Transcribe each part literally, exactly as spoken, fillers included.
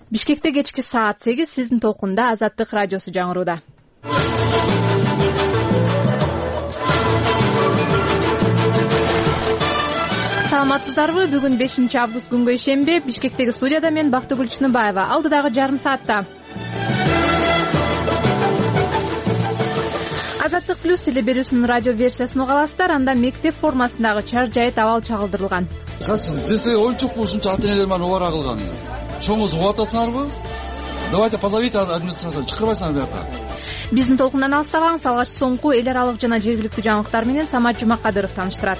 Бишкекте кечки саат сегиз, сиздин толкунда Азаттык радиосу жаңырууда. Саламатсыздарбы? Бүгүн бешинчи август күнгө ишемби. Бишкектеги студияда мен Бактыгүл Чыныбаева. Алдыдагы жарым саатта Азаттык плюс телеберүүсүнүн радио версиясын уга аласыздар. Анда мектеп формасындагы чар жайыт абал чагылдырылган. Если ойынчук ушунча ата-энелер менен убара кылган, чоңуз угуп атасыңарбы? Давайте позовите администрацию, чакырбайсыңар бияка. Биздин толкундан алыстабаңыз. Алгач соңку эл аралык жана жергиликтүү жаңылыктар менен Самат Жумакадыров тааныштырат.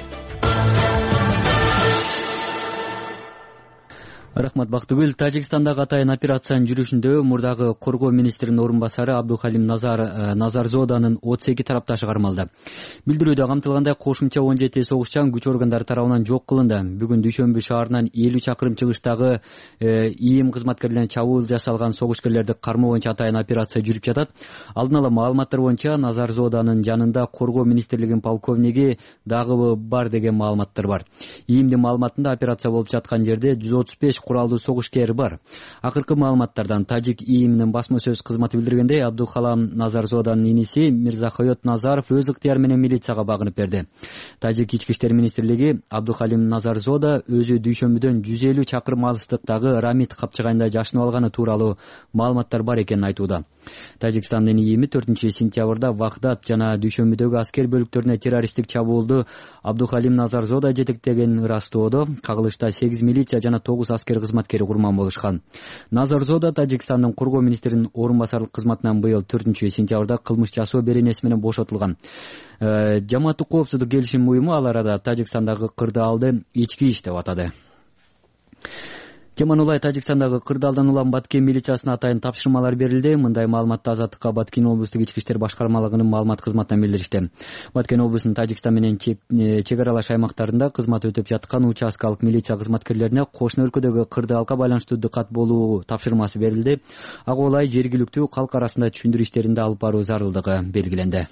Рахмат Бактыгүл. Тажикстандагы атайын операциянын жүрүшүндө мурдагы коргоо министринин орун басары Абдухалим Назар Назарзоданын отуз эки тарапташы кармалды. Билдирүүдө камтылгандай кошумча он жети согушчан күч органдары тарабынан жок кылынды. Бүгүн Дүйшөмбү шаарынан элүү чакырым чыгыштагы ИИМ кызматкерлерине чабуул жасалган согушкерлерди кармоо боюнча атайын операция жүрүп жатат. Алдын ала маалыматтар боюнча Назарзоданын жанында коргоо министрлигинин полковниги дагы бар деген маалыматтар бар. ИИМдин маалыматында операция болуп жаткан жерде жүз отуз беш куралдуу согушкер бар. Акыркы маалыматтардан Тажик ИИМинин басма сөз кызматы билдиргендей, Абдухалам Назарзоданын иниси Мирзахойот Назаров өз ыктыяры менен милицияга багынып берди. Тажик ички иштер министрлиги Абдухалим Назарзода өзү Дүйшөмбүдөн жүз элүү чакырым алыстыктагы Рамит капчыгайында жашынып алганы тууралуу маалыматтар бар экенин айтууда. Тажикстандын ИИМи төртүнчү сентябрда Вагдат жана Дүйшөмбүдөгү аскер бөлүктөрүнө террористтик чабуулду Абдухалим Назарзода жетектеген ырастоодо кагылышта сегиз милиция жана тогуз аскер кызматкери курман болушкан. Назарзода Тажикстандын коргоо министринин орун басарлык кызматынан быйыл төртүнчү сентябрда кылмыш жасоо беренеси менен бошотулган. Жамааттык коопсуздук келишим уюму ал арада Тажикстандагы кырдаалды ички иш деп атады. Теман улай Тажикстандагы кырдаалдан улам Баткен милициясына атайын тапшырмалар берилди. Мындай маалыматты Азаттыкка Баткен облустук ички иштер башкармалыгынын маалымат кызматынан билдиришти. Баткен облусунун Тажикстан менен чек аралаш аймактарында кызмат өтөп жаткан участкалык милиция кызматкерлерине кошуна өлкөдөгү кырдаалга байланыштуу дыкат болуу тапшырмасы берилди. Ага улай жергиликтүү калк арасында түшүндүрүү иштеринде алып баруу зарылдыгы белгиленди.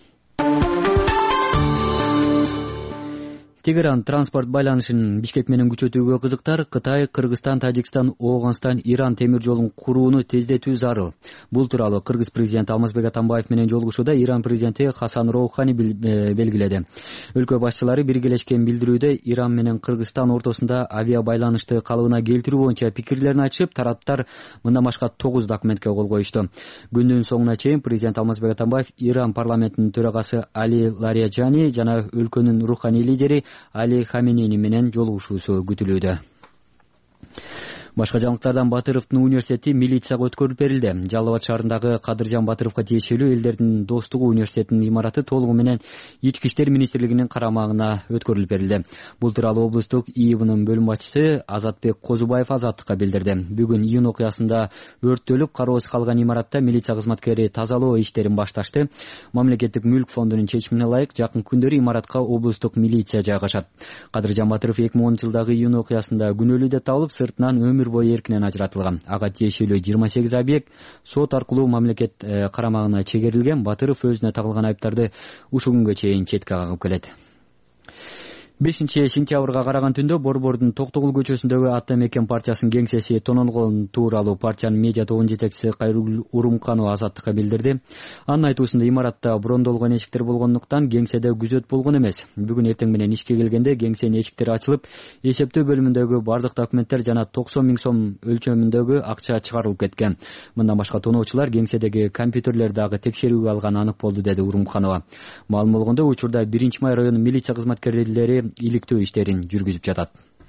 Тегеран транспорт байланышын Бишкек менен күчөтүүгө кызыктар. Кытай, Кыргызстан, Тажикстан, Ооганстан, Иран темир жолун курууну тездетүү зарыл. Бул тууралуу Кыргыз президенти Алмазбек Атамбаев менен жолугушууда Иран президенти Хасан Роухани белгиледи. Өлкө башчылары биргелешкен билдирүүдө Иран менен Кыргызстан ортосунда авиа байланышты калыбына келтирүү боюнча пикирлерин айтышып, тараптар мындан башка тогуз документке кол коюшту. Күндүн соңуна чейин президент Алмазбек Атамбаев Иран парламентинин төрагасы Али Лариджани жана өлкөнүн руханий лидери Али Хаменейни менен жолугушуусу күтүлүүдө. Башка жаңылыктардан Батыровдун университети милицияга өткөрүлүп берилди. Жалал Абад шаарындагы Кадыржан Батыровго тиешелүү элдердин достугу университетинин имараты толугу менен ички иштер министрлигинин карамагына өткөрүлүп берилди. Бул тууралуу облустук ИИБнын бөлүм башчысы Азатбек Козубаев Азаттыкка билдирди. Бүгүн июнь окуясында өрттөлүп кароосуз калган имаратта милиция кызматкери тазалоо иштерин башташты. Мамлекеттик мүлк фондунун чечимине ылайык жакын күндөрү имаратка облустук милиция жайгашат. Кадыржан Батыров эки миң онунчу жылдагы июнь окуясында күнөөлүү деп табылып, сыртынан өмүр бою эркинен ажыратылган. Ага тиешелүү жыйырма сегиз объект сот аркылуу мамлекет карамагына чегерилген. Батыров өзүнө тагылган айыптарды ушул күнгө чейин четке кагып келет. бешинчи сентябрга караган түндө Борбордун Токтогул көчөсүндөгү Ата Мекен партиясынын кеңсеси тонолгон тууралуу партиянын медиа тобунун жетекчиси Кайрул Урумканова Азаттыкка билдирди. Анын айтуусунда имаратта брондолгон эшиктер болгондуктан кеңседе күзөт болгон эмес. Бүгүн эртең менен ишке келгенде кеңсенин эшиктери ачылып, эсептөө бөлүмүндөгү бардык документтер жана токсон миң сом өлчөмүндөгү акча чыгарылып кеткен. Мындан башка тоноочулар кеңседеги компьютерлерди дагы текшерүүгө алганы анык болду, деди Урумканова. Маалым болгондой, учурда биринчи май районунун милиция кызматкерлери иликтөө иштерин жүргүзүп жатат.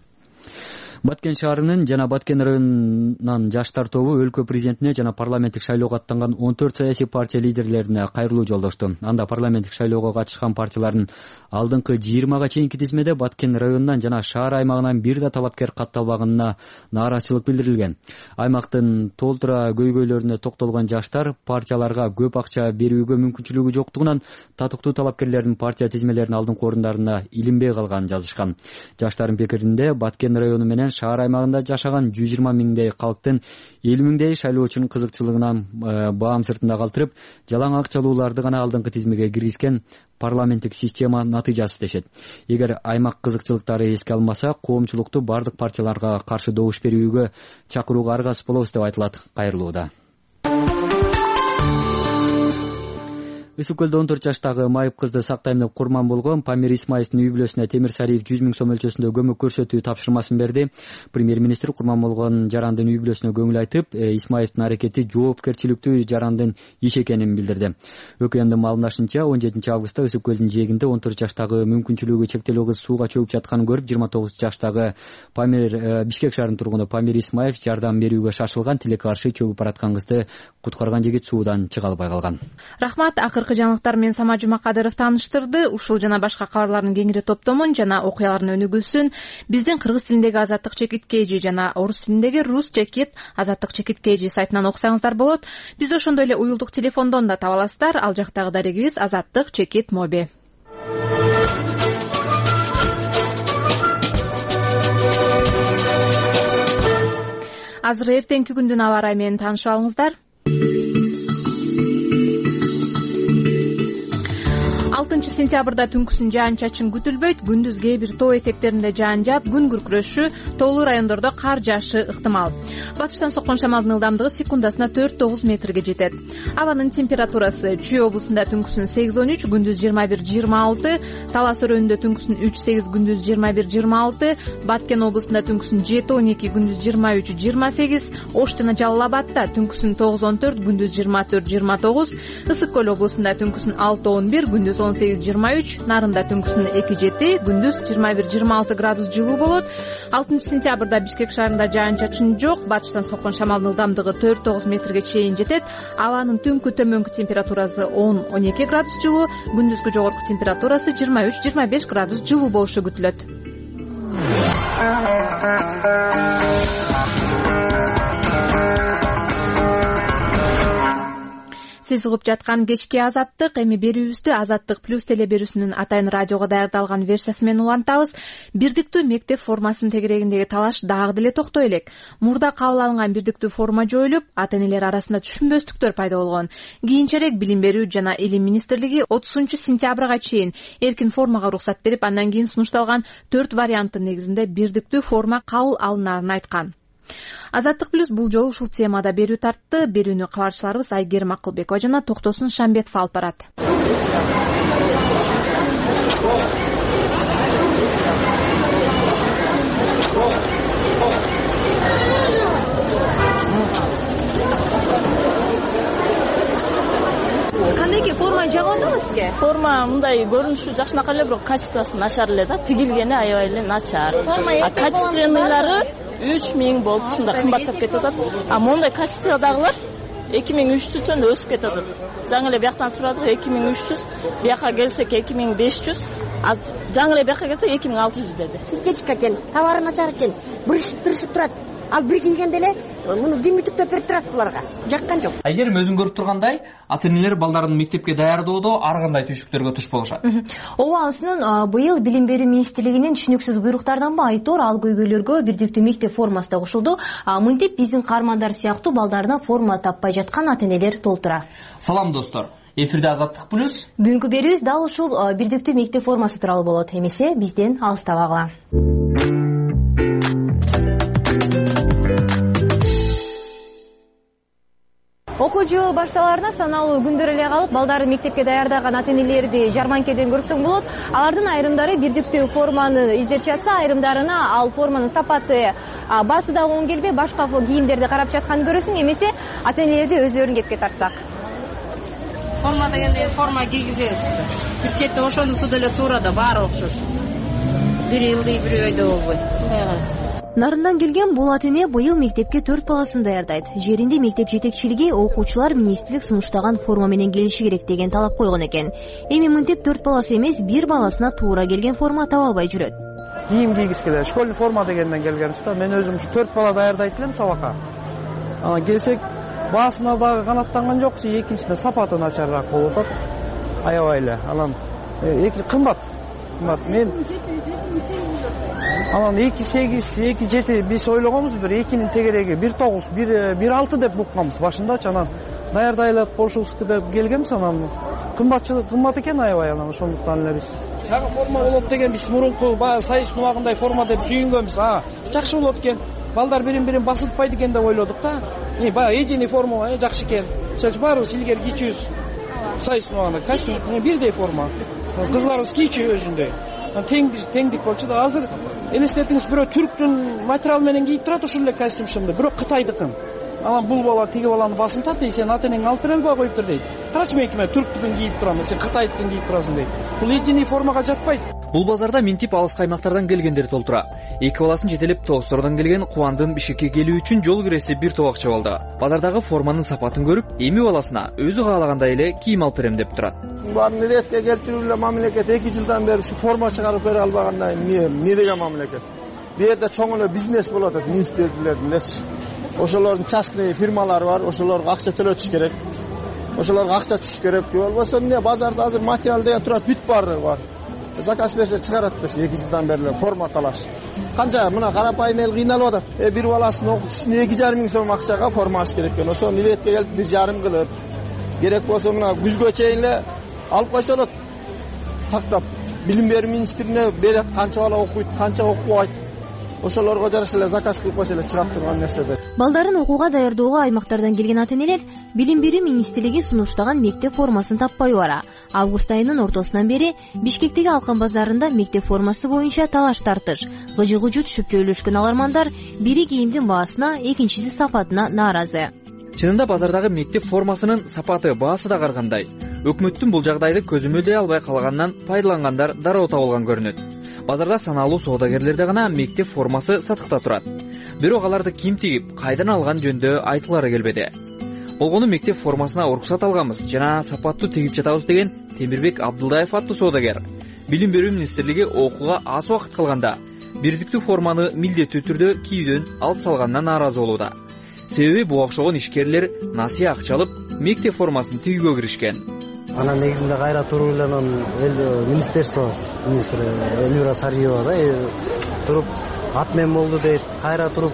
Баткен шаарынын жана Баткен районунан жаштар тобу өлкө президентине жана парламенттик шайлоого аттанган он төрт саясий партия лидерлерине кайрылуу жолдошту. Анда парламенттик шайлоого катышкан партиялардын алдыңкы жыйырмага чейинки тизмеде Баткен районунан жана шаар аймагынан бир да талапкер катталбаганына нааразычылык билдирилген. Аймактын толтура көйгөйлөрүнө токтолгон жаштар партияларга көп акча берүүгө мүмкүнчүлүгү жоктугунан татыктуу талапкерлердин партия тизмелеринин алдыңкы орундарына илинбей калганын жазышкан. Жаштардын пикиринде Баткен району менен шаар аймагында жашаган жүз жыйырма миңдей калктын элүү миңдей шайлоочунун кызыкчылыгынан баам сыртында калтырып, жалаң акчалууларды гана алдыңкы тизмеге киргизген парламенттик система натыйжасы дешет. Эгер аймак кызыкчылыктары эске алынмаса, коомчулукту бардык партияларга каршы добуш берүүгө чакырууга аргасыз болобуз деп айтылат кайрылууда. Ысык көлдө он төрт жаштагы майып кызды сактайм деп курман болгон Памир Исмаевдин үй бүлөсүнө Темир Сариев жүз миң сом мөлчөсүндө көмөк көрсөтүү тапшырмасын берди. Премьер-министр курман болгон жарандын үй бүлөсүнө көңүл айтып, Исмаевдин аракети жоопкерчиликтүү жарандын иши экенин билдирди. ӨКМдин маалымдашынча, он жетинчи августта Ысык көлдүн жээгинде он төрт жаштагы мүмкүнчүлүгү чектелүү кыз сууга чөгүп жатканын көрүп, жыйырма тогуз жаштагы Памир Бишкек шаарынын тургуну Памир Исмаев жардам берүүгө шашылган, тилекке каршы чөгүп бараткан кызды куткарган жигит суудан чыга албай калган. Рахмат. Акыркы жаңылыктар менен Сама Жумакадыров тааныштырды. Ушул жана башка кабарлардын кеңири топтомун жана окуялардын өнүгүүсүн биздин кыргыз тилиндеги Азаттык чекит кж жана орус тилиндеги Рус чекит Азаттык чекит кж сайтынан окусаңыздар болот. Бизди ошондой эле уюлдук телефондон да таба аласыздар. Ал жактагы дарегибиз Азаттык чекит моби. Азыр эртеңки күндүн аба ырайы менен таанышып алыңыздар. алтынчы сентябрда түнкүсүн жаан-чачын күтүлбөйт. Күндүз кээ бир тоо этектеринде жаан жаап, күн күркүрөшү, тоолуу райондордо кар жаашы ыктымал. Батыштан соккон шамалдын ылдамдыгы секундасына төрт тогуз метрге жетет. Абанын температурасы Чүй облусунда түнкүсүн сегиз он үч, күндүз жыйырма бир жыйырма алты, Талас өрөөнүндө түнкүсүн үч сегиз, күндүз жыйырма бир жыйырма алты, Баткен облусунда түнкүсүн жети он эки, күндүз жыйырма үч жыйырма сегиз, Ош жана Жалал Абадта түнкүсүн тогуз он төрт, күндүз жыйырма төрт жыйырма тогуз, Ысык көл облусунда түнкүсүн алты он бир, күндүз он сегиз жыйырма үч, Нарында түнкүсүн эки жети, күндүз жыйырма бир жыйырма алты градус жылуу болот. алтынчы сентябрда Бишкек шаарында жаан-чачын жок, батыштан соккон шамалдын ылдамдыгы төрт тогуз метрге чейин жетет. Абанын түнкү төмөнкү температурасы он он эки градус жылуу, күндүзгү жогорку температурасы жыйырма үч жыйырма беш градус жылуу болушу күтүлөт. Сиз угуп жаткан кечки Азаттык, эми берүүбүздү Азаттык плюс теле берүүсүнүн атайын радиого даярдалган версиясы менен улантабыз. Бирдиктүү мектеп формасынын тегерегиндеги талаш дагы деле токтой элек. Мурда кабыл алынган бирдиктүү форма жоюлуп, ата-энелер арасында түшүнбөстүктөр пайда болгон. Кийинчерээк Билим берүү жана Илим министрлиги отузунчу сентябрга чейин эркин формага уруксат берип, андан кийин сунушталган төрт варианттын негизинде бирдиктүү форма кабыл алынаарын айткан. Азаттык плюс бул жолу ушул темада берүү тартты. Берүүнү кабарчыларыбыз Айгерим Акылбекова жана Токтосун Шамбетов алып барат. Кандай экен форма жагабы сизге? Форма мындай көрүнүшү жакшынакай эле, бирок качествосу начар эле да, тигилгени аябай эле начар. А качественныйлары үч миң болуп ушундай кымбаттап кетип атат. А мондай качестводагылар эки миң үч жүздөн да өсүп кетип атат. Жаңы эле бияктан сурадык эки миң үч жүз, бияка келсек эки миң беш жүз, а жаңы эле бияка келсек эки миң алты жүз деди. Синтетика экен, товары начар экен, бүрүшүп-бүрүшүп турат. Ал бир кийгенде эле муну димитиктеп берип турат буларга. Жаккан жок. Айгерим өзүң көрүп тургандай, ата-энелер балдарын мектепке даярдоодо ар кандай түйшүктөргө туш болушат. Ооба, анысынын быйыл Билим берүү министрлигинин түшүнүксүз буйруктардан ба айтор ал көйгөйлөргө бирдиктүү мектеп формасы да кошулду. Мынтип биздин каармандар сыяктуу балдарына форма таппай жаткан ата-энелер толтура. Салам достор. Эфирде Азаттык плюс. Бүгүнкү берүүбүз дал ушул бирдиктүү мектеп формасы тууралуу болот. Эмесе бизден алыстабагыла. Окуу жылы башталарына саналуу күндөр эле калып, балдарын мектепке даярдаган ата-энелерди жарманкеден көрсөң болот. Алардын айрымдары бирдиктүү форманы издеп жатса, айрымдарына ал форманын сапаты баасы да оң келбей, башка кийимдерди карап жатканын көрөсүң. Эмесе ата-энелерди өзлөрүн кепке тартсак. Форма дегенде форма кийгизесиз. Бир четте ошонусу деле туура да, баары окшош. Бири ылдый, бири өйдө болбойт. Нарындан келген бул ата-эне быйыл мектепке төрт баласын даярдайт. Жеринде мектеп жетекчилиги окуучулар министрлик сунуштаган форма менен келиши керек деген талап койгон экен. Эми мынтип төрт баласы эмес, бир баласына туура келген форма таба албай жүрөт. Кийим кийгиз келет. Школьный форма дегенден келгенбиз да. Мен өзүм ушу төрт бала даярдайт элем сабакка. Анан келсек, баасына дагы канаттанган жок, экинчиде сапаты начарыраак болуп атат. Аябай эле. Анан эки кымбат. Кымбат. Мен анан эки сегиз эки жети биз ойлогонбуз бир экинин тегереги бир тогуз бир алты деп укканбыз башындачы. Анан даярдай элек кошулсу деп келгенбиз. Анан кымбатчылык кымбат экен аябай. Анан ошондуктан эле биз чагы форма болот деген биз мурунку баягы сайыс убагындай форма деп сүйүнгөнбүз. А жакшы болот экен, балдар бирин бирин басылтпайт экен деп ойлодук да. И баягы эдиний форма жакшы экен. Ошо баарыбыз илгери кийчүбүз сайыс убагында костюм бирдей форма. Кызларыбыз кийчү өзүндөй. Тең теңдик болчу да. Азыр элестетиңиз, бирөө түрктүн материал менен кийип турат ушул эле костюм шымды, бирөө Кытайдыкын. Анан бул бала тиги баланы басынтат дейт, сен ата энең алып бере албай коюптур дейт. Карачы мен киме түрктүкүн кийип турам, сен Кытайдыкын кийип турасың дейт. Бул эдиний формага жатпайт. Бул базарда минтип алыс каймактардан келгендер толтура. Эки баласын жетелеп Тоостордон келген Кубандын Бишкекке келүү үчүн жол киреси бир топ акча болду. Базардагы форманын сапатын көрүп, эми баласына өзү каалагандай эле кийим алып берем деп турат. Баарын иретке келтирүү эле мамлекет эки жылдан бери ушу форма чыгарып бере албагандай эмне эмне деген мамлекет. Бу жерде чоң эле бизнес болот, министрликтердин элечи. Ошолордун частный фирмалары бар, ошолорго акча төлөтүш керек. Ошолорго акча түшүш керек. Же болбосо эмне базарда азыр материал деген турат, бүт баары бар. Заказ берсе чыгарат деши, эки жылдан бери форма талаш. Канча мына карапайым эл кыйналып атат. Э бир баласын окутуш үчүн эки жарым миң сом акчага форма алыш керек экен. Ошону иретке келип бир жарым кылып, керек болсо мына күзгө чейин эле алып койсо болот. Тактап билим берүү министрине берет, канча бала окуйт, канча окубайт. Ошолорго жараша эле заказ кылып койсо эле чыгап турган нерседер. Балдарын окууга даярдоого аймактардан келген ата-энелер Билим берүү министрлиги сунуштаган мектеп формасын таппай бара. Август айынын ортосунан бери Бишкектеги Алкан базарында мектеп формасы боюнча талаш тартыш, гыжы-гыжы түшүп жөйлөшкөн алармандар бири кийимдин баасына, экинчиси сапатына нааразы. Чынында базардагы мектеп формасынын сапаты, баасы да каргандай. Өкмөттүн бул жагдайды көзөмөлдөй албай калганынан пайдалангандар дароо табылган көрүнөт. Базарда саналуу соодагерлерде гана мектеп формасы сатыкта турат. Бирок аларды ким тигип, кайдан алган жөнүндө айтылары келбеди. Болгону мектеп формасына уруксат алганбыз жана сапаттуу тигип жатабыз деген Темирбек Абдылдаев аттуу соодагер. Билим берүү министрлиги окууга аз убакыт калганда бирдиктүү форманы милдеттүү түрдө кийүүдөн алып салганына нааразы болууда. Себеби буга окшогон ишкерлер насыя акча алып мектеп формасын тигүүгө киришкен. Анан негизинде кайра туруп эле эл министерство министри Эльвира Сариева да туруп атмен болду дейт, кайра туруп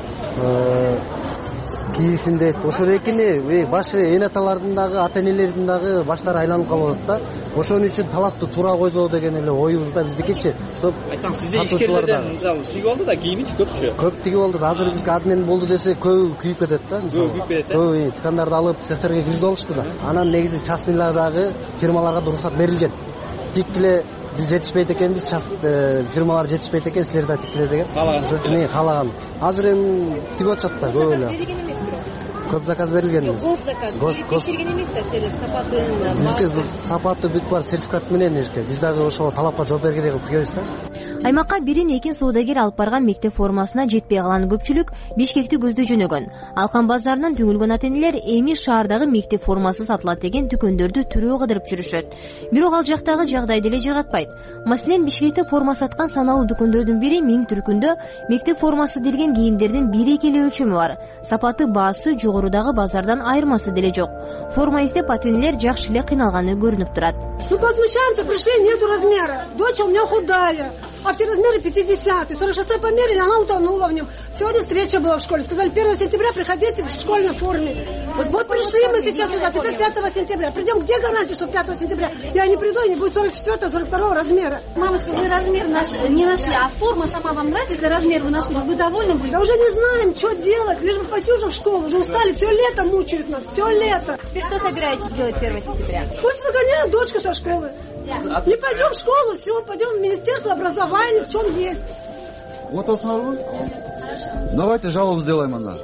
кийсин дейт. Ошол экини башы эн аталардын дагы ата-энелердин дагы баштары айланып калып атат да. Ошон үчүн талапты туура койсо деген эле оюбузда биздикичи. Чтоб айтсаң сизде ишкерлерден мисалы тигип алды да, кийимичи көпчү. Көп тигип алды да. Азыр бизге адмен болду десе көбү күйүп кетет да. Көбү күйүп кетет. Көбү ткандарды алып цехтерге киргизип алышты да. Анан негизи частныйлардагы фирмаларга да уруксат берилген. Тиккиле биз жетишпейт экенбиз, фирмалар жетишпейт экен, силер да тиккиле деген. Ошон үчүн каалаган. Азыр эми тигип атышат да көп эле. Көп заказ берилген. Гос заказ. Текшерген эмес да, силер сапатын. Бизге сапаты бүт бар, сертификат менен эшке. Биз дагы ошого талапка жооп бергендей кылып тигебиз да. Аймакка бирин экин соодагер алып барган мектеп формасына жетпей калган көпчүлүк Бишкекти көздөй жөнөгөн. Алкан базарынан түңүлгөн ата-энелер эми шаардагы мектеп формасы сатылат деген дүкөндөрдү түрөө кыдырып жүрүшөт. Бирок ал жактагы жагдай деле жыргатпайт. Маселен, Бишкекте форма саткан саналуу дүкөндөрдүн бири Миң Түркүндө мектеп формасы делген кийимдердин бир эки эле өлчөмү бар. Сапаты, баасы жогорудагы базардан айырмасы деле жок. Форма издеп ата-энелер жакшы эле кыйналганы көрүнүп турат. Ну, возмущаемся, пришли, нету размера. Дочь у меня худая, а все размеры пятидесятый. сорок шестой померили, она утонула в нем. Сегодня встреча была в школе. Сказали, первого сентября приходите в школьной форме. Вот, вот пришли мы сейчас сюда, теперь пятого сентября. Придем, где гарантия, что пятого сентября я не приду и не будет сорок четвёртого, сорок второго размера? Мамочка, вы размер наш не нашли, а форма сама вам нравится, если размер вы нашли, вы довольны будете? Да уже не знаем, что делать, лишь бы пойти уже в школу. Уже устали, все лето мучают нас, все лето. Теперь что собираетесь делать первого сентября? Пусть выгоняют дочку со школы. Не пойдем в школу, все, пойдем в Министерство образования, в чем есть. Вот основной. Давайте жалобу сделаем анда.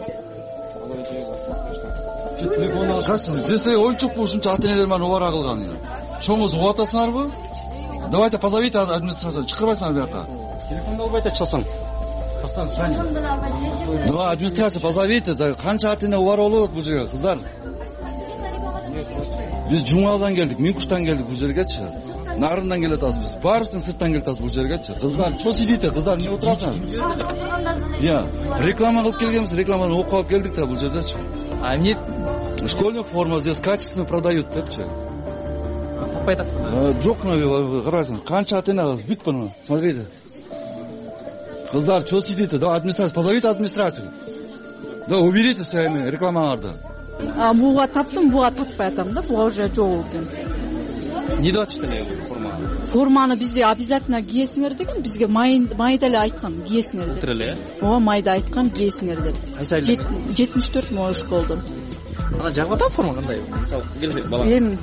Десе ойынчук ушунча ата-энелер менен убара кылган. Чоңуз угуп атасыңарбы? Давайте позовите администрацию, чакырбайсыңар бияка. Телефонду албай атчалсаң. Постоянно звонит. Да, администрация позовите, канча ата-эне убара болот бул жерге, кыздар. Биз Жумалдан келдик, Миңкуштан келдик бул жергечи. Нарындан келе атабыз биз. Баарыбыздын сырттан келе атабыз бул жергечи. Кыздар, чо сидите, кыздар, эмне отурасыңар? Я, реклама кылып келгенбиз, рекламаны окуп алып келдик да бул жердечи. А эмне? Школьный форма здесь качественно продают депчи. Таппай атасызбы? Жок, мына карайсың, канча ата-эне бүт буну. Смотрите. Кыздар что сидите? Да администрация, позовите администрацию. Да уберите своими рекламаларды. Буга таптым, буга таппай атам да, буга уже жок экен. Не деп атышты эле форманы? Форманы бизге обязательно кийесиңер деген, бизге майда эле айткан кийесиңер деп. Эле? Ооба, майда айткан кийесиңер деп. Кайсы айда? жетимиш төрт миң школдон. Ана жагып атам форма кандай? Мисалы, келсе балаңыз. Эми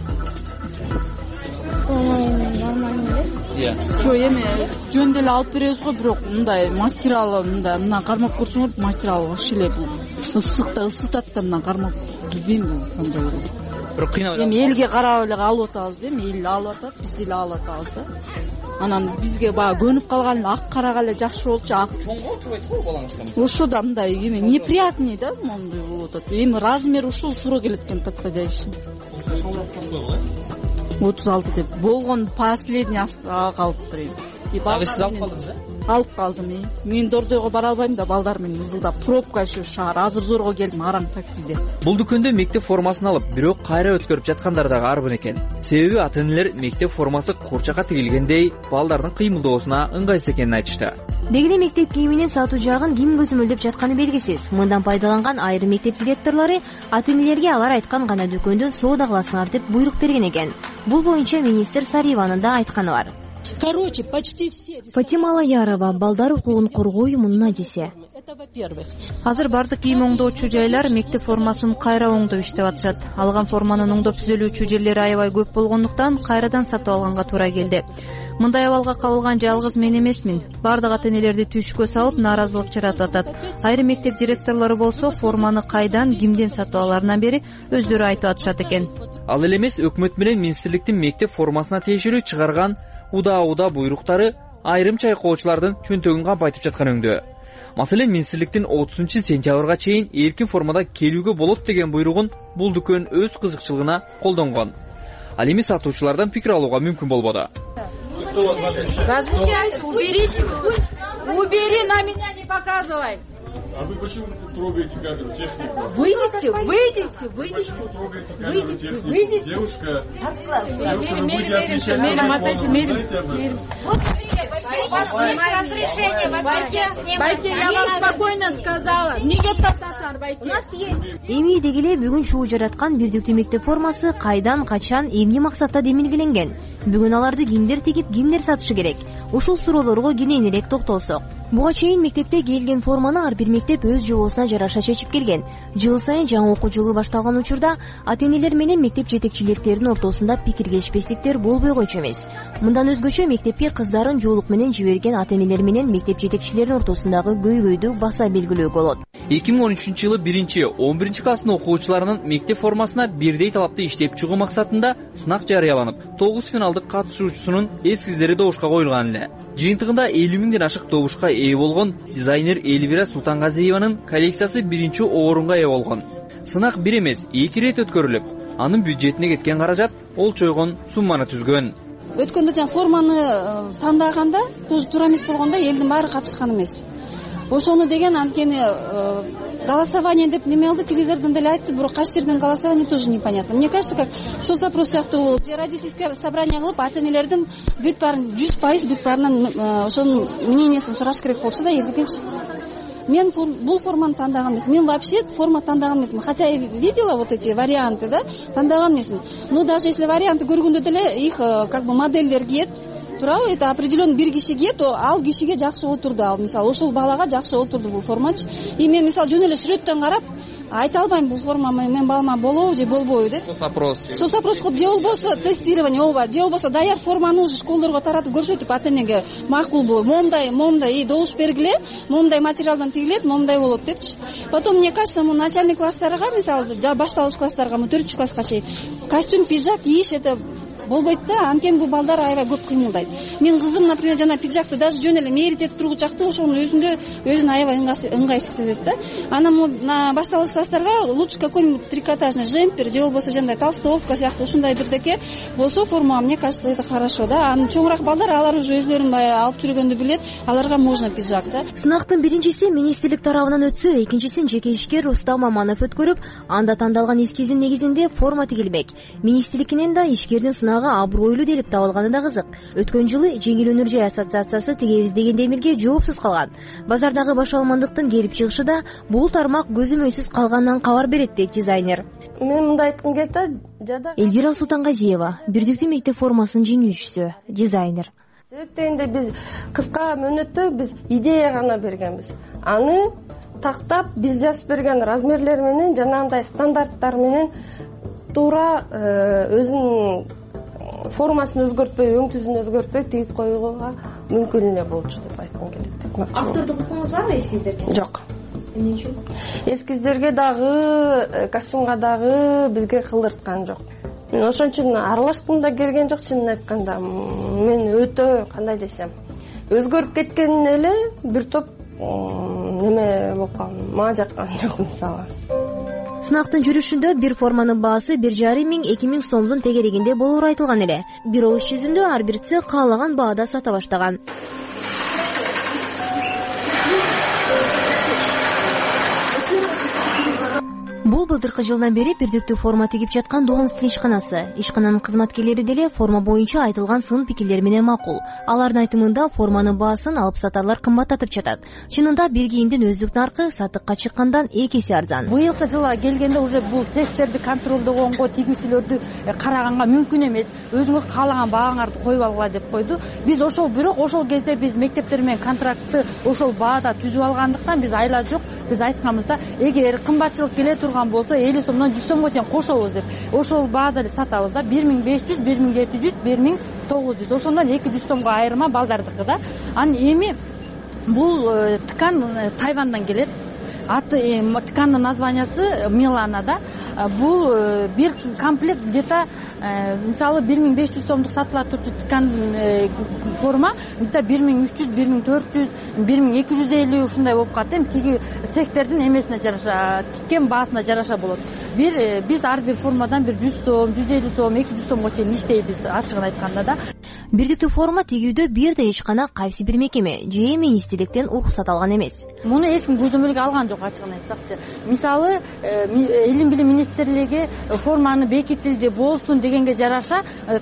нормально. Иә. Жо эми жөн деле алып беребиз го, бирок мындай материалы мындай, мына кармап көрсөңөр материалы вообще эле бул ысыкта ысытат да, мына кармап билбейм бул кандай болот. Бирок кыйнап. Эми элге карап эле алып атабыз да, эми эл алып атат, биз деле алып атабыз да. Анан бизге баягы көнүп калган ак карага эле жакшы болчу. Чоң болуп турбайт го балаңызга. Ошо да мындай эми неприятный да, мондой болуп атат. Эми размер ушул туура келет экен, подходящий. отуз алты деп болгон последний калыптыр эми. Ага, сиз алып калдыңыз э? Алып калдым эми. Мен дордойго бара албайм да, балдар менен ызылдап. Пробка шу шаар, азыр зорго келдим араң таксиде. Бул дүкөндө мектеп формасын алып, бирок кайра өткөрүп жаткандар дагы арбын экен. Себеби ата-энелер мектеп формасы курчакка тигилгендей балдардын кыймылдоосуна ыңгайсыз экенин айтышты. Дегене мектеп кийиминин сатуу жагын ким көзөмөлдөп жатканы белгисиз. Мындан пайдаланган айрым мектеп директорлору ата-энелерге алар айткан гана дүкөндөн соода кыласыңар деп буйрук берген экен. Бул боюнча министр Сариеванын да айтканы бар. Короче, почти все. Фатима Алаярова, балдар укугун коргоо уюмунун адиси. Азыр бардык кийим оңдоочу жайлар мектеп формасын кайра оңдоп иштеп атышат. Алган форманын оңдоп түзөлүүчү жерлери аябай көп болгондуктан кайрадан сатып алганга туура келди. Мындай абалга кабылган жалгыз мен эмесмин. Бардык ата-энелерди түшкө салып нааразылык жаратып атат. Айрым мектеп директорлору болсо форманы кайдан, кимден сатып аларынан бери өздөрү айтып атышат экен. Ал эле эмес, өкмөт менен министрликтин мектеп формасына тиешелүү чыгарган уда-уда буйруктары айрым чайкоочулардын чөнтөгүн кампайтып жаткан өңдө. Маселен, министрликтин отузунчу сентябрга чейин эркин формада келүүгө болот деген буйругун бул дүкөн өз кызыкчылыгына колдонгон. Ал эми сатуучулардан пикир алууга мүмкүн болбоду. Размещайся, уберите. Убери, на меня не показывай. А вы почему трогаете камеру? Технику. Выйдите, выйдите, выйдите. Выйдите, выйдите. Девушка, девушка, вы будете отвечать на вопрос. Знаете об этом? Байке, я вам спокойно сказала. Не геттаптасан, байке. Эми дегеле бүгүн чуу жараткан бирдиктүү мектеп формасы кайдан, качан, эмне максатта демилгеленген? Бүгүн аларды кимдер тигип, кимдер сатышы керек? Ушул суроолорго кененирээк токтолсок. Буга чейин мектепте кийилген форманы ар бир мектеп өз жобосуна жараша чечип келген. Жыл сайын жаңы окуу жылы башталган учурда ата-энелер менен мектеп жетекчилердин ортосунда пикиргешпестиктер болбой койчу эмес. Мындан өзгөчө мектепке кыздарын жоолук менен жиберген ата-энелер менен мектеп жетекчилеринин ортосундагы көйгөйдү баса белгилөө болот. эки миң он үчүнчү жылы биринчи он биринчи класстын окуучуларынын мектеп формасына бирдей талапты иштеп чыгуу максатында сынак жарыяланып, тогуз финалдык катышуучусунун эскиздери добушка коюлган эле. Жыйынтыгында элүү миңден ашык добушка ээ болгон дизайнер Эльвира Султангазиеванын коллекциясы биринчи орунга ээ болгон. Сынак бир эмес, эки ирет өткөрүлүп, анын бюджетине кеткен каражат олчойгон сумманы түзгөн. Өткөндө жана форманы тандаганда тоже туура эмес болгондо элдин баары катышкан эмес. Ошону деген анткени голосование деп неме кылды, телевизордон деле айтты, бирок кайсы жерден голосование тоже непонятно. Мне кажется, как соцопрос сыяктуу болуп, родительское собрание кылып, ата-энелердин бүт баарын жүз пайыз бүт баарынан ошонун мнениясын сураш керек болчу да, эркекенчи. Мен бул форманы тандаган эмесмин. Мен вообще форма тандаган эмесмин. Хотя я видела вот эти варианты, да, тандаган эмесмин. Но даже если варианты көргөндө деле их как бы модельдер кийет, туурабы, это определенный бир киши кийет, ал кишиге жакшы отурду, ал мисалы ошол балага жакшы отурду бул формачы. И мен мисалы жөн эле сүрөттөн карап айта албайм бул форма мен балама болобу же болбойбу деп. Соцопрос. Соцопрос кылып же болбосо тестирование, ооба, же болбосо даяр форманы уже школдорго таратып көрсөтүп ата-энеге макулбу, момундай, момундай, и добуш бергиле, момундай материалдан тигилет, момундай болот депчи. Потом мне кажется, мы начальный класстарга, мисалы, башталгыч класстарга, төртүнчү класска чейин костюм, пиджак кийиш это болбойт да, анткени бул балдар аябай көп кыймылдайт. Мен кызым, например, жана пиджакты даже жөн эле мээритип тургучакты ошонун өзүндө өзүн аябай ыңгайсыз сезет да. Анан на башталгыч класстарга лучше какой-нибудь трикотажный жемпер же болбосо жандай толстовка сыяктуу ушундай бирдеке болсо форма, мне кажется, это хорошо да. Анан чоңураак балдар алар уже өзлөрүн баягы алып жүргөндү билет, аларга можно пиджак да. Сынактын биринчиси министрлик тарабынан өтсө, экинчисин жеке ишкер Рустам Маманов өткөрүп, анда тандалган эскиздин негизинде форма тигилбек. Министрликинен да ишкердин сына дагы абройлуу делип табылганы да кызык. Өткөн жылы Жеңил өнөр жай ассоциациясы тигебиз деген демилге жоопсуз калган. Базардагы башаламандыктын келип чыгышы да бул тармак көзөмөлсүз калганынан кабар берет дейт дизайнер. Мен мындай айткым келет, жада Элвира Султангазиева, бирдиктүү мектеп формасынын жеңүүчүсү, дизайнер. Себептегенде биз кыска мөөнөттө биз идея гана бергенбиз. Аны тактап биз жазып берген размерлер менен жанагындай стандарттар менен туура өзүнүн формасын өзгөртпөй, өң түзүн өзгөртпөй тигип коюуга мүмкүн эле болчу деп айткым келет. Автордук укугуңуз барбы эскиздерге? Жок. Эмне үчүн? Эскиздерге дагы, костюмга дагы бизге кылдырткан жок. Мен ошон үчүн аралашкым да келген жок, чынын айтканда. Мен өтө кандай десем, өзгөрүп кеткен эле бир топ неме болуп калган, мага жаккан жок мисалы. Сынактын жүрүшүндө бир форманын баасы бир жарым миң эки миң сомдун тегерегинде болоору айтылган эле. Бирок иш жүзүндө ар бир цех каалаган баада сата баштаган. Бул былтыркы жылдан бери бирдиктүү форма тигип жаткан Доонстун ишканасы. Ишкананын кызматкерлери деле форма боюнча айтылган сын пикирлер менен макул. Алардын айтымында форманын баасын алып сатарлар кымбаттатып жатат. Чынында бир кийимдин өздүк наркы сатыкка чыккандан эки эсе арзан. Быйылкы жылга келгенде уже бул цехтерди контролдогонго, тигүүчүлөрдү караганга мүмкүн эмес. Өзүңөр каалаган бааңарды коюп алгыла деп койду. Биз ошол бирок ошол кезде биз мектептер менен контрактты ошол баада түзүп алгандыктан биз айла жок, биз айтканбызда эгер кымбатчылык келе турган болсо элүү сомдон жүз сомго чейин кошобуз деп. Ошол баада эле сатабыз да. бир миң беш жүз, бир миң жети жүз, бир миң тогуз жүз. Ошондон эки жүз сомго айырма балдардыкы да. Анан эми бул ткан Тайвандан келет. Аты ткандын названиясы Милана да. Бул бир комплект где-то мисалы бир миң беш жүз сомдук сатыла турчу ткан форма где-то бир миң үч жүз, бир миң төрт жүз, бир миң эки жүз элүү ушундай болуп калат. Эми тиги цехтердин эмесине жараша, тиккен баасына жараша болот. Бир биз ар бир формадан бир жүз сом, жүз элүү сом, эки жүз сомго чейин иштейбиз, ачыгын айтканда да. Бирдиктүү форма тигүүдө бир да эч кана кайсы бир мекеме же министрликтен уруксат алган эмес. Муну эч ким көзөмөлгө алган жок, ачыгын айтсакчы. Мисалы, Илим билим министрлиги форманы бекитилди болсун дегенге жараша,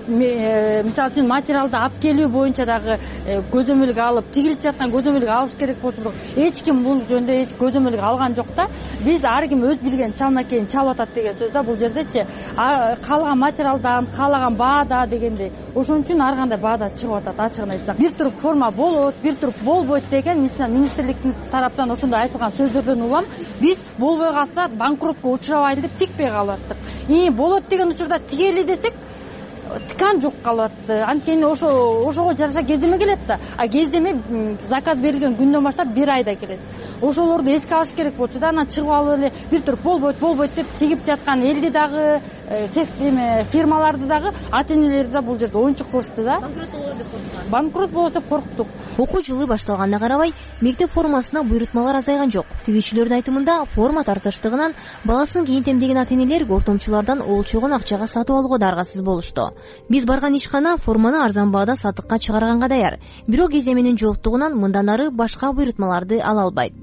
мисалы үчүн материалды алып келүү боюнча дагы көзөмөлгө алып, тигилип жаткан көзөмөлгө алыш керек болчу, бирок эч ким бул жөнүндө эч көзөмөлгө алган жок да. Биз ар ким өз билген чалмакейин чалып атат деген сөз да бул жердечи. Каалаган материалдан, каалаган баада дегенде. Ошон үчүн ар кандай баада чыгып атат, ачыгын айтсак. Бир туруп форма болот, бир туруп болбойт деген министрликтин тараптан ошондой айтылган сөздөрдөн улам биз болбой калса банкротко учурабайлы деп тикпей калып аттык. И болот деген учурда тигели десек ткан жок калып атты. Анткени ошо ошого жараша кездеме келет да. А кездеме заказ берилген күндөн баштап бир айда келет. Ошолорду эске алыш керек болчу да. Анан чыгып алып эле бир туруп болбойт, болбойт деп тигип жаткан элди дагы, фирмаларды дагы, ата энелерди да бул жерде оюнчук кылышты да. Банкрот болобуз деп коркуп. Банкрот болобуз деп корктук. Окуу жылы башталганына карабай, мектеп формасына буйрутмалар азайган жок. Тигүүчүлөрдүн айтымында, форма тартыштыгынан баласын кийинтем деген ата энелер ортомчулардан олчогон акчага сатып алууга да аргасыз болушту. Биз барган ишкана форманы арзан баада сатыкка чыгарганга даяр. Бирок кеземенин жооптугунан мындан ары башка буйрутмаларды ала албайт.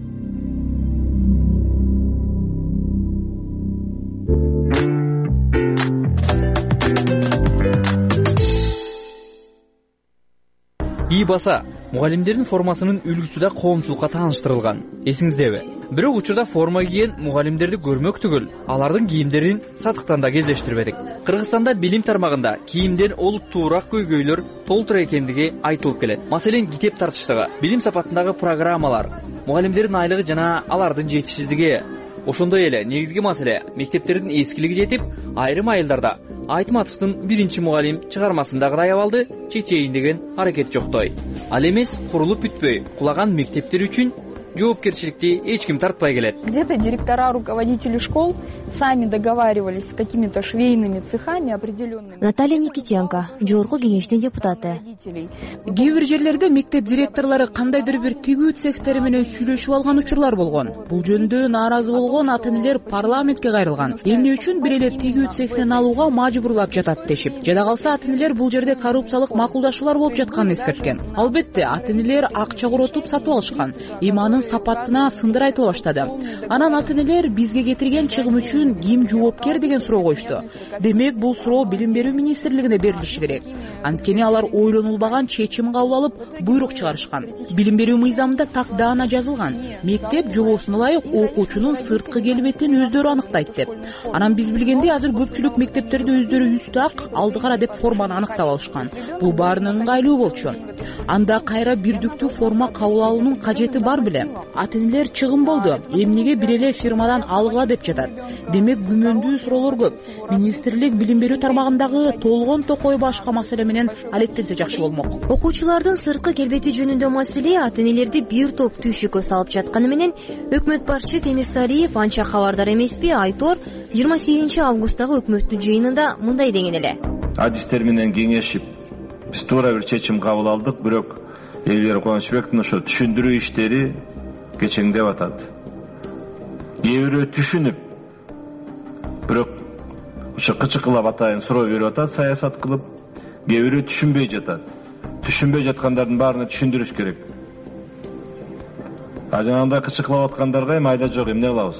ий баса мугалимдердин формасынын үлгүсү да коомчулукка тааныштырылган. Эсиңиздеби? Бирок учурда форма кийген мугалимдерди көрмөк түгүл, алардын кийимдерин сатыктан да кездештирбедик. Кыргызстанда билим тармагында кийимден олуттуураак көйгөйлөр толтура экендиги айтылып келет. Маселен, китеп тартыштыгы, билим сапатындагы программалар, мугалимдердин айлыгы жана алардын жетишсиздиги. Ошондой эле негизги маселе мектептердин эскилиги жетип, айрым айылдарда Айтматовдун биринчи мугалим чыгармасындагы абалды чечейин деген аракет жоктой. Ал эмес, курулуп бүтпөй кулаган мектептер үчүн жоопкерчиликти эч ким тартпай келет. Где-то директора, руководители школ сами договаривались с какими-то швейными цехами определенными. Наталья Никитенко, жогорку кеңештин депутаты. Кээ бир жерлерде мектеп директорлору кандайдыр бир тигүү цехтери менен сүйлөшүп алган учурлар болгон. Бул жөнүндө нааразы болгон ата энелер парламентке кайрылган. Эмне үчүн бир эле тигүү цехинен алууга мажбурлап жатат дешип. Жада калса ата энелер бул жерде коррупциялык макулдашуулар болуп жатканын эскерткен. Албетте, ата энелер акча коротуп сатып алышкан. Эми анын сапатына сындыр айтыла баштады. Анан ата-энелер бизге кетирген чыгым үчүн ким жоопкер деген суроо коюшту. Демек бул суроо Билим берүү министрлигине берилиши керек. Анткени алар ойлонулбаган чечим кабыл алып, буйрук чыгарышкан. Билим берүү мыйзамында так даана жазылган. Мектеп жобосуна ылайык окуучунун сырткы келбетин өздөрү аныктайт деп. Анан биз билгендей азыр көпчүлүк мектептерде өздөрү үстү ак, алды кара деп форманы аныктап алышкан. Бул баарынан ыңгайлуу болчу. Анда кайра бирдиктүү форма кабыл алуунун кажети бар беле? Ата-энелер чыгым болду. Эмнеге бир эле фирмадан алгыла деп жатат. Демек күмөндүү суроолор көп. Министрлик билим берүү тармагындагы толгон токой башка маселе менен алектенсе жакшы болмок. Окуучулардын сырткы келбети жөнүндө маселе ата-энелерди бир топ түйшүккө салып жатканы менен өкмөт башчы Темирсариев анча кабардар эмеспи? Айтор жыйырма сегизинчи августтагы өкмөттүн жыйынында мындай деген эле. Адистер менен кеңешип, биз туура бир чечим кабыл алдык, бирок Элвира Кубанычбектин ошо түшүндүрүү иштери кечеңдеп атат. Кээ бирөө түшүнүп, бирок ошо кычыкылап атайын суроо берип атат, саясат кылып, кээ бирөө түшүнбөй жатат. Түшүнбөй жаткандардын баарына түшүндүрүш керек. А жанагындай кычыкылап аткандарга эми айда жок, эмне кылабыз?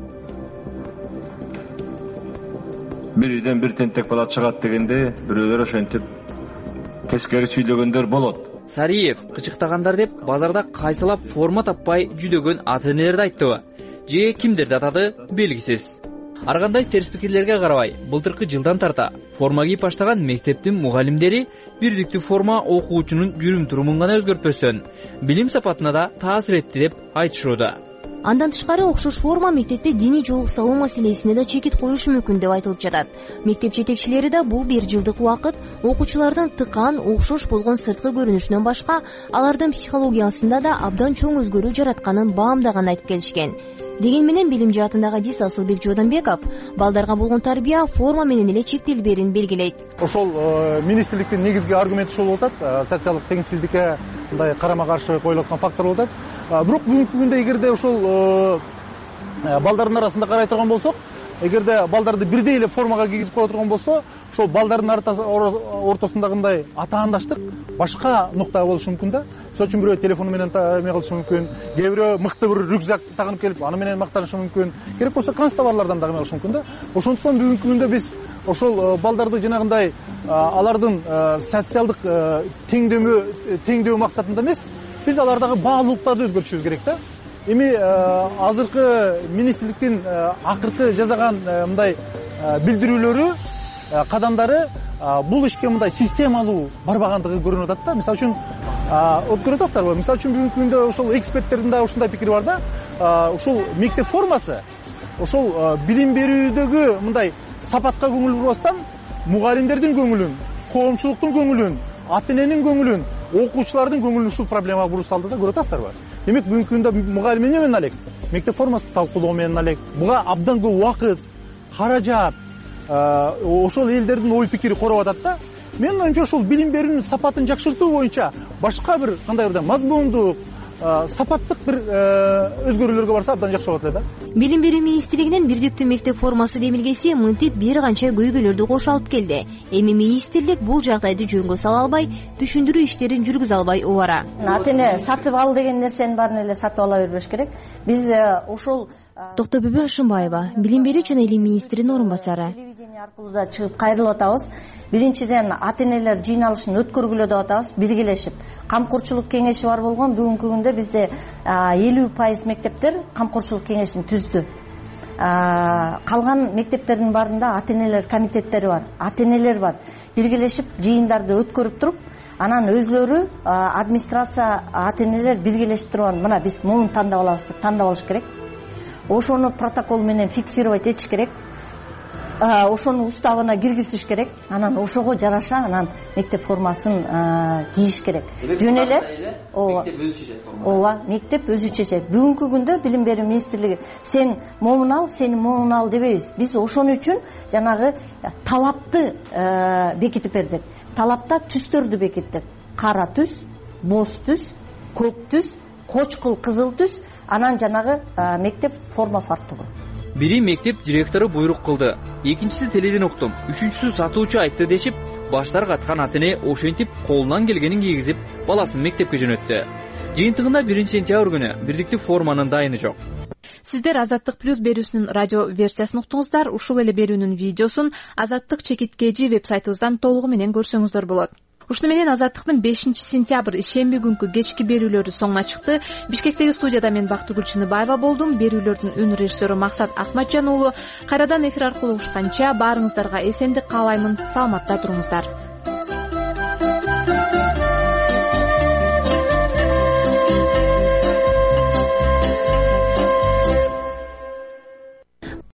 Бир үйдөн бир тентек бала чыгат дегенде, бирөөлөр ошентип тескери сүйлөгөндөр болот. Сариев кычыктагандар деп базарда кайсылап форма таппай жүдөгөн ата-энелерди айттыбы? Же кимдерди атады белгисиз. Ар кандай терс пикирлерге карабай, былтыркы жылдан тарта форма кийип баштаган мектептин мугалимдери бирдиктүү форма окуучунун жүрүм-турумун гана өзгөртпөстөн, билим сапатына да таасир этти деп айтышууда. Андан тышкары окшош форма мектепте диний жоолук салуу маселесине да чекит коюшу мүмкүн деп айтылып жатат. Мектеп жетекчилери да бул бир жылдык убакыт окуучулардын тыкан, окшош болгон сырткы көрүнүшүнөн башка алардын психологиясында да абдан чоң өзгөрүү жаратканын баамдаган айтып келишкен. Деген менен билим жаатындагы адис Асылбек Жодонбеков балдарга болгон тарбия форма менен эле чектелберин белгилейт. Ошол министрликтин негизги аргументи ушул болуп атат, социалдык теңсиздикке мындай карама каршы коюлуп аткан фактор болуп атат. Бирок бүгүнкү күндө эгерде ошол балдардын арасында карай турган болсок, эгерде балдарды бирдей эле формага кийгизип кое турган болсо, ошол балдардын ортосундагындай атаандаштык башка нукта болушу мүмкүн да. Мисалы үчүн бирөө телефону менен эме кылышы мүмкүн, кээ бирөө мыкты бир рюкзак тагынып келип, аны менен мактанышы мүмкүн. Керек болсо канцтоварлардан дагы эме кылышы мүмкүн да. Ошондуктан бүгүнкү күндө биз ошол балдарды жанагындай алардын социалдык теңдөө теңдөө максатында эмес, биз алардагы баалуулуктарды өзгөртүшүбүз керек да. Эми азыркы министрликтин акыркы жасаган мындай билдирүүлөрү, кадамдары бул ишке мындай системалуу барбагандыгы көрүнүп атат да. Мисалы үчүн көрүп атасыздарбы? Мисалы үчүн бүгүнкү күндө ошол эксперттердин да ушундай пикири бар да. Ушул мектеп формасы ошол билим берүүдөгү мындай сапатка көңүл бурбастан мугалимдердин көңүлүн, коомчулуктун көңүлүн, ата-эненин көңүлүн, окуучулардын көңүлүн ушул проблемага буруп салды да, көрүп атасыздарбы? Демек бүгүнкү күндө мугалим эмне менен алек? Мектеп формасын талкуулоо менен алек. Буга абдан көп убакыт, каражат, ошол элдердин ой пикири короп атат да. Менин оюмча ошол билим берүүнүн сапатын жакшыртуу боюнча башка бир кандай бир мазмундук, сапаттык бир өзгөрүүлөргө барса абдан жакшы болот эле да. Билим берүү министрлигинин бирдиктүү мектеп формасы демилгеси мынтип бир канча көйгөйлөрдү кошо алып келди. Эми министрлик бул жагдайды жөнгө сала албай, түшүндүрүү иштерин жүргүзө албай убара. Ата-эне сатып ал деген нерсенин баарын эле сатып ала бербеш керек. Биз ошол Токтобүбү Ашымбаева, билим берүү жана илим министринин орун басары. Телевидение аркылуу да чыгып кайрылып атабыз. Биринчиден ата-энелер жыйналышын өткөргүлө деп атабыз, биргелешип. Камкорчулук кеңеши бар болгон бүгүнкү күндө бизде элүү пайыз мектептер камкорчулук кеңешин түздү. Калган мектептердин баарында ата-энелер комитеттери бар, ата-энелер бар. Биргелешип жыйындарды өткөрүп туруп, анан өзлөрү администрация ата-энелер биргелешип турган, мына биз муну тандап алабыз деп тандап алыш керек. Ошону протокол менен фиксировать этиш керек. Ошону уставына киргизиш керек. Анан ошого жараша анан мектеп формасын кийиш керек. Жөн эле мектеп өзү чечет форманы. Ооба, мектеп өзү чечет. Бүгүнкү күндө билим берүү министрлиги сен момун ал, сени момун ал дебейбиз. Биз ошон үчүн жанагы талапты бекитип бердик. Талапта түстөрдү бекиттик. Кара түс, боз түс, көк түс, кочкул кызыл түс, анан жанагы мектеп форма фартугу. Бири мектеп директору буйрук кылды, экинчиси теледен уктум, үчүнчүсү сатуучу айтты дешип, баштар каткан ата-эне ошентип колунан келгенин кийгизип, баласын мектепке жөнөттү. жыйынтыгында биринчи сентябрь күнү бирдиктүү форманын дайыны жок. Сиздер Азаттык плюс берүүсүнүн радио версиясын уктуңуздар. Ушул эле берүүнүн видеосун Азаттык чекиткежи веб-сайтыбыздан толугу менен көрсөңүздөр болот. Ушуну менен Азаттыктын бешинчи сентябрь ишемби күнкү кечки берүүлөрү соңуна чыкты. Бишкектеги студияда мен Бактыгүл Чыныбаева болдум. Берүүлөрдүн үн режиссеру Максат Акматжан уулу. Кайрадан эфир аркылуу угушканча баарыңыздарга эсендик каалаймын. Саламатта туруңуздар.